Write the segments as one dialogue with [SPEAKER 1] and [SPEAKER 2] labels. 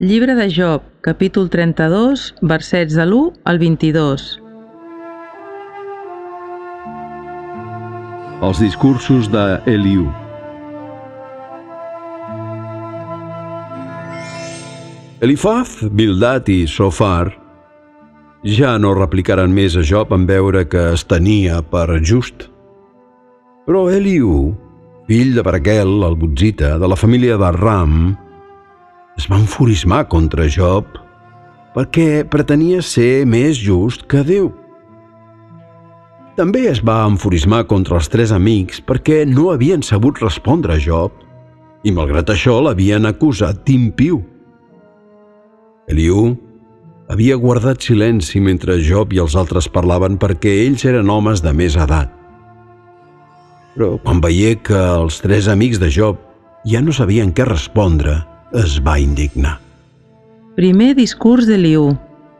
[SPEAKER 1] Llibre de Job, capítol 32, versets de l'1 al 22.
[SPEAKER 2] Els discursos d'Eliú. Elifaz, Bildad i Sofar ja no replicaren més a Job en veure que es tenia per just. Però Eliú, fill de Baraquel, el Butzita, de la família de Ram, es va enfurismar contra Job perquè pretenia ser més just que Déu. També es va enfurismar contra els tres amics perquè no havien sabut respondre a Job i, malgrat això, l'havien acusat d'impiu. Eliú havia guardat silenci mentre Job i els altres parlaven perquè ells eren homes de més edat. Però quan veié que els tres amics de Job ja no sabien què respondre, es va indignar.
[SPEAKER 1] Primer discurs d'Eliú.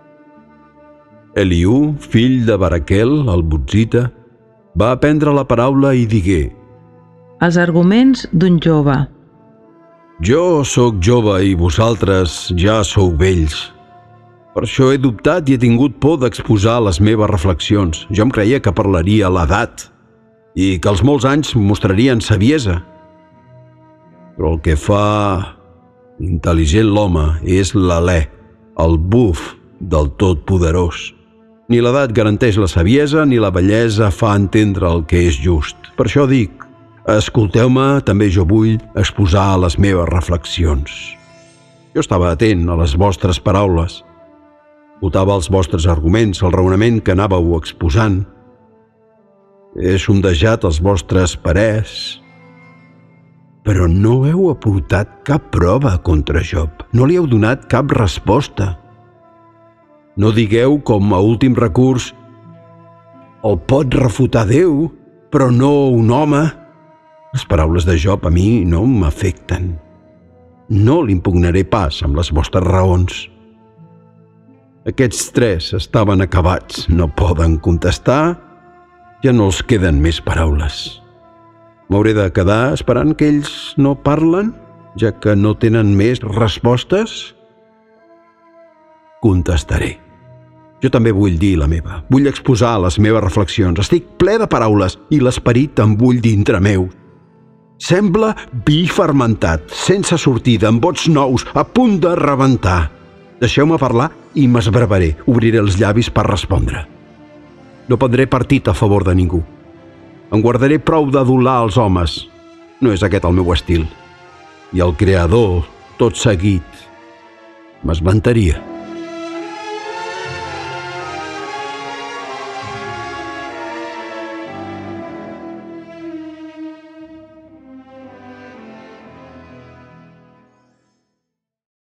[SPEAKER 2] Eliú, fill de Baraquel, el Butzita, va prendre la paraula i digué:
[SPEAKER 1] Els arguments d'un jove.
[SPEAKER 2] Jo sóc jove i vosaltres ja sou vells. Per això he dubtat i he tingut por d'exposar les meves reflexions. Jo em creia que parlaria a l'edat i que els molts anys mostrarien saviesa. Però el que fa intel·ligent l'home és l'alè, el buf del Totpoderós. Ni l'edat garanteix la saviesa ni la bellesa fa entendre el que és just. Per això dic: escolteu-me, també jo vull exposar les meves reflexions. Jo estava atent a les vostres paraules. Escoltava els vostres arguments, el raonament que anàveu exposant. He sondejat els vostres parers, però no heu aportat cap prova contra Job. No li heu donat cap resposta. No digueu com a últim recurs: el pot refutar Déu, però no un home. Les paraules de Job a mi no m'afecten. No l'impugnaré pas amb les vostres raons. Aquests tres estaven acabats, no poden contestar, ja no els queden més paraules. M'hauré de quedar esperant que ells no parlen, ja que no tenen més respostes? Contestaré. Jo també vull dir la meva. Vull exposar les meves reflexions. Estic ple de paraules i l'esperit em bull dintre meu. Sembla vi fermentat, sense sortida, amb bots nous, a punt de rebentar. Deixeu-me parlar i m'esbravaré. Obriré els llavis per respondre. No prendré partit a favor de ningú. Em guardaré prou d'adular els homes. No és aquest el meu estil. I el Creador, tot seguit, m'esventaria.